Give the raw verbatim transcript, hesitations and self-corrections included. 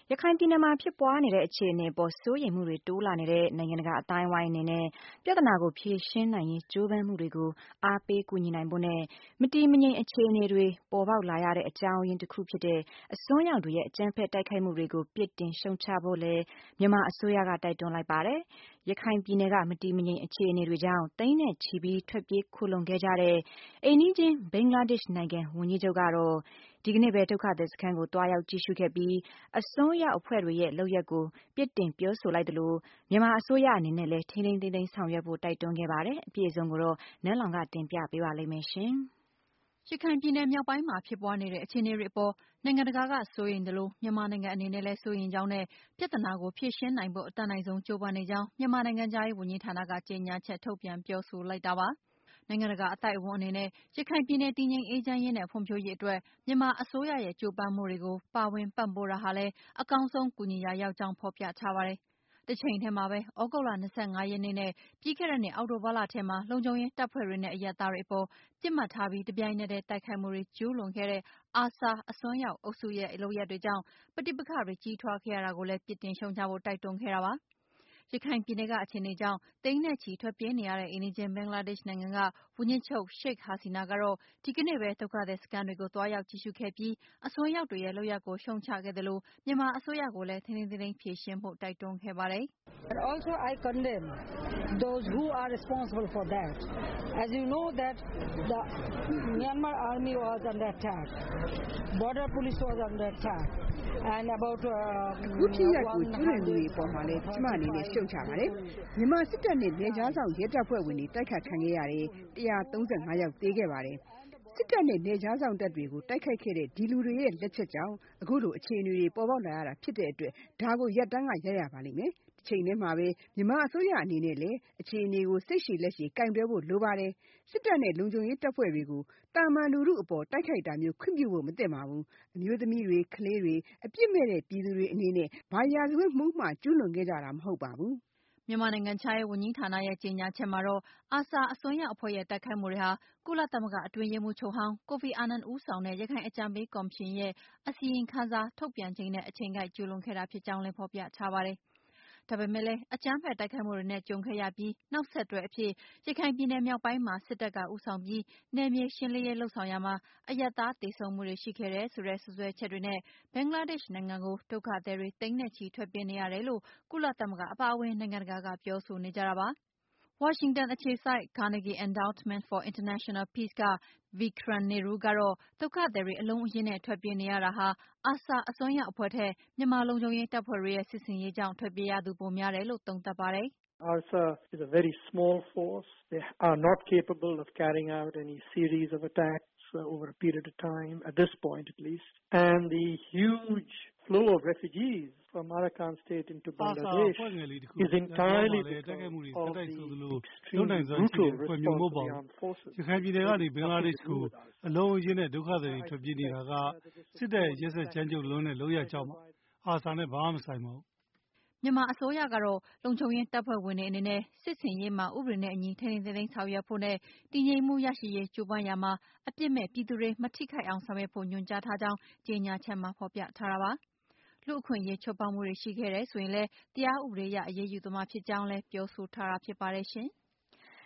ရခိုင်ပြည်နယ်မှာဖြစ်ပွားနေတဲ့အခြေအနေအပေါ်စိုးရိမ်မှုတွေတိုးလာနေတဲ့နိုင်ငံတကာအသိုင်းအဝိုင်းအနေနဲ့ပြဿနာကိုဖြေရှင်းနိုင်ရေးကြိုးပမ်းမှုတွေကိုအားပေးကူညီနိုင်ဖို့နဲ့မတည်မငြိမ်အခြေအနေတွေပေါ်ပေါက်လာရတဲ့အကြောင်းရင်းတစ်ခုဖြစ်တဲ့အစွန်းရောက်တွေရဲ့အကြမ်းဖက်တိုက်ခိုက်မှုတွေကိုပြစ်တင်ရှုံချဖို့လည်းမြန်မာအစိုးရကတိုက်တွန်းလိုက်ပါတယ်။ရခိုင်ပြည်နယ်ကမတည်မငြိမ်အခြေအနေတွေကြောင့်သိန်းနဲ့ချီပြီးထွက်ပြေးခိုလှုံခဲ့ကြတဲ့အိမ်နီးချင်းဘင်္ဂလားဒေ့ရှ်နိုင်ငံဝန်ကြီးချုပ်ကတော့ဒီကနေ့ပဲဒုက္ခသည်စခန်းကိုတွားရောက်ကြည့်ရှုခဲ့ပြီးအစွန်းရောက်အဖွဲ့တွေရဲ့လုပ်ရပ်ကိုပြစ်တင်ပြောဆိုလိုက်သလိုမြန်မာအစိုးရအနေနဲ့လည်းထိန်းထိန်းသိမ်းသိမ်းဆောင်ရွက်ဖို့တိုက်တွန်းခဲ့ပါတယ်။အပြည့်အစုံကိုတော့နန်းလောင်ကတင်ပြပေးပါလိမ့်မယ်ရှင်။ရခိုင်ပြည်နယ်မြောက်ပိုင်းမှာဖြစ်ပွားနေတဲ့အခြေအနေတွေအပေါ်နိုင်ငံတကာကစိုးရိမ်သလိုမြန်မာနိုင်ငံအနေနဲ့လည်းစိုးရိမ်ကြောင်းနဲ့ပြဿနာကိုဖြေရှင်းနိုင်ဖို့အတတ်နိုင်ဆုံးကြိုးပမ်းနေကြောင်းမြန်မာနိုင်ငံသားရေးဝန်ကြီးဌာနကကြေညာချက်ထုတ်ပြန်ပြောဆိုလိုက်တာပါ။နိုင်ငံတကာအသိုက်အဝန်းအနေနဲ့ရခိုင်ပြည်နယ်တည်ငြိမ်အေးချမ်းရေးနဲ့ဖွံ့ဖြိုးရေးအတွက်မြန်မာအစိုးရရဲ့ကြိုးပမ်းမှုတွေကိုပါဝင်ပံ့ပိုးတာဟာလည်းအကောင်းဆုံးကူညီရာရောက်ကြောင်းဖော်ပြထားပါတယ်။တချိန်ထဲမှာပဲသြဂုတ်လ၂၅ရက်နေ့နဲ့ပြီးခဲ့တဲ့နှစ်အောက်တိုဘာလထဲမှာလုံခြုံရေးတပ်ဖွဲ့တွေနဲ့အရပ်သားတွေအပေါ်ပစ်မှတ်ထားပြီးတပြိုင်နက်တည်းတိုက်ခိုက်မှုတွေကျူးလွန်ခဲ့တဲ့ အာဆာ အစွန်းရောက်အုပ်စုရဲ့လုပ်ရပ်တွေကြောင့်ပဋိပက္ခတွေကြီးထွားခဲ့ရတာကိုလည်းပြစ်တင်ရှုံချဖို့တိုက်တွန်းခဲ့တာပါ။ရခိုင်ပြည်နယ်ကအခြေအနေကြောင့်သိန်းနဲ့ချီထွက်ပြေးနေရတဲ့အိမ်နီးချင်းဘင်္ဂလားဒေ့ရှ်နိုင်ငံကဝန်ကြီးချုပ်ရှိတ်ဟာစီနာကတော့ဒီကနေ့ပဲဒုက္ခသည်စခန်းတွေကိုသွားရောက်ကြည့်ရှုခဲ့ပြီးအစွန်းရောက်တွေရဲ့လုပ်ရပ်ကိုရှုံချခဲ့သလိုမြန်မာအစိုးရကိုလည်းထိန်းထိန်းသိမ်းသိမ်းဖြေရှင်းဖို့တိုက်တွန်းခဲ့ပါတယ်။ Also I condemn those who are responsible for that. As you know that the Myanmar army was under attack. Border police was under attack. And about ခုဖြစ်ရပ်ကိုကျူးလွန်သူတွေပေါ်မှာလည်းကျမအနေနဲ့ရှုံချပါတယ်။မြန်မာစစ်တပ်နဲ့နယ်ခြားဆောင်ရဲတပ်ဖွဲ့ဝင်တွေတိုက်ခတ်ခံခဲ့ရတယ်။၁၃၅ယောက်သေခဲ့ပါတယ်။စစ်တပ်နဲ့နယ်ခြားဆောင်တပ်တွေကိုတိုက်ခိုက်ခဲ့တဲ့ဒီလူတွေရဲ့လက်ချက်ကြောင့်အခုလိုအခြေအနေတွေပေါ်ပေါက်လာရတာဖြစ်တဲ့အတွက်ဒါကိုရပ်တန်းကရပ်ရပါလိမ့်မယ်။တစ်ချိန်တည်းမှာပဲမြန်မာအစိုးရအနေနဲ့လည်းအခြေအနေကိုစိတ်ရှည်လက်ရှည်ကင်တွယ်ဖို့လိုပါတယ်။စစ်တပ်နဲ့လုံခြုံရေးတပ်ဖွဲ့တွေကိုတာမန်လူထုအပေါ်တိုက်ခိုက်တာမျိုးခွင့်ပြုဖို့မသင့်ပါဘူး။အမျိုးသမီးတွေကလေးတွေအပြစ်မဲ့တဲ့ပြည်သူတွေအနေနဲ့ဘာရာဇဝတ်မှုမှကျူးလွန်ခဲ့ကြတာမဟုတ်ပါဘူး။မြန်မာနိုင်ငံခြားရေးဝန်ကြီးဌာနရဲ့ကြေညာချက်မှာတော့အာဆာအစွန်းရောက်အဖွဲ့ရဲ့တိုက်ခိုက်မှုတွေဟာကုလသမဂ္ဂအတွင်းရေးမှူးချုပ်ဟောင်းကိုဖီအာနန်ဦးဆောင်တဲ့ရခိုင်အကြံပေးကော်မရှင်ရဲ့အစီရင်ခံစာထုတ်ပြန်ချိန်နဲ့အချိန်ကိုက်ကျူးလွန်ခဲ့တာဖြစ်ကြောင်းလည်းဖော်ပြထားပါတယ်။ဒါပေမဲ့လည်းအကြမ်းဖက်တိုက်ခိုက်မှုတွေနဲ့ကြုံခဲ့ရပြီးနောက်ဆက်တွဲအဖြစ်ရခိုင်ပြည်နယ်မြောက်ပိုင်းမှာစစ်တပ်ကဦးဆောင်ပြီးနယ်မြေရှင်းလင်းရေးလုပ်ဆောင်ရာမှာအရပ်သားသေဆုံးမှုတွေရှိခဲ့တယ်ဆိုတဲ့စွပ်စွဲချက်တွေနဲ့ဘင်္ဂလားဒေ့ရှ်နိုင်ငံကိုဒုက္ခသည်တွေသိန်းနဲ့ချီထွက်ပြေးနေရတယ်လို့ကုလသမဂ္ဂအပါအဝင်နိုင်ငံတကာကပြောဆိုနေကြတာပါ။ဝါရှင်တန်အခြေစိုက် Carnegie Endowment for International Peace က Vikram Nehru ကတော့ဒုက္ခသည်တွေအလုံးအရင်းနဲ့ထွက်ပြေးနေရတာဟာအာဆာအစွန်းရောက်အဖွဲ့ထက်မြန်မာလုံခြုံရေးတပ်ဖွဲ့တွေရဲ့စစ်ဆင်ရေးကြောင့်ထွက်ပြေးရသူပိုများတယ်လို့သုံးသပ်ပါတယ်။ ARSA is a very small force. They are not capable of carrying out any series of attacks uh, over a period of time, at this point at least. And the huge flow of refugees from Arakan state into Bangladesh is entirely because of the extreme brutal response of the armed forces. ရခိုင်ပြည်နယ်ကနေဘင်္ဂလားဒေ့ရှ်ကိုအလုံးအရင်းနဲ့ဒုက္ခသည်တွေထွက်ပြေးနေတာကစစ်တပ်ရဲ့ရက်စက်ကြမ်းကြုတ်လွန်းတဲ့လုပ်ရကြောင်းပါအာဆာနဲ့ဘာမှမဆိုင်ပါဘူးမြန်မာအစိုးရကတော့လုံခြုံရေးတပ်ဖွဲ့ဝင်တွေအနေနဲ့စစ်ဆင်ရေးမှာဥပဒေနဲ့အညီထိန်းသိမ်းသိမ်းဆောင်ရွက်ဖို့နဲ့တည်ငြိမ်မှုရရှိရေးကြိုးပမ်းရာမှာအပြစ်မဲ့ပြည်သူတွေမထိခိုက်အောင်ဆောင်ရွက်ဖို့ညွှန်ကြားထားကြောင်းကြေညာချက်မှာဖော်ပြထားတာပါ။လူ့အခွင့်အရေးချိုးဖောက်မှုတွေရှိခဲ့တယ်ဆိုရင်လည်းတရားဥပဒေအရအရေးယူသွားမှာဖြစ်ကြောင်းလည်းပြောဆိုထားတာဖြစ်ပါတယ်ရှင်။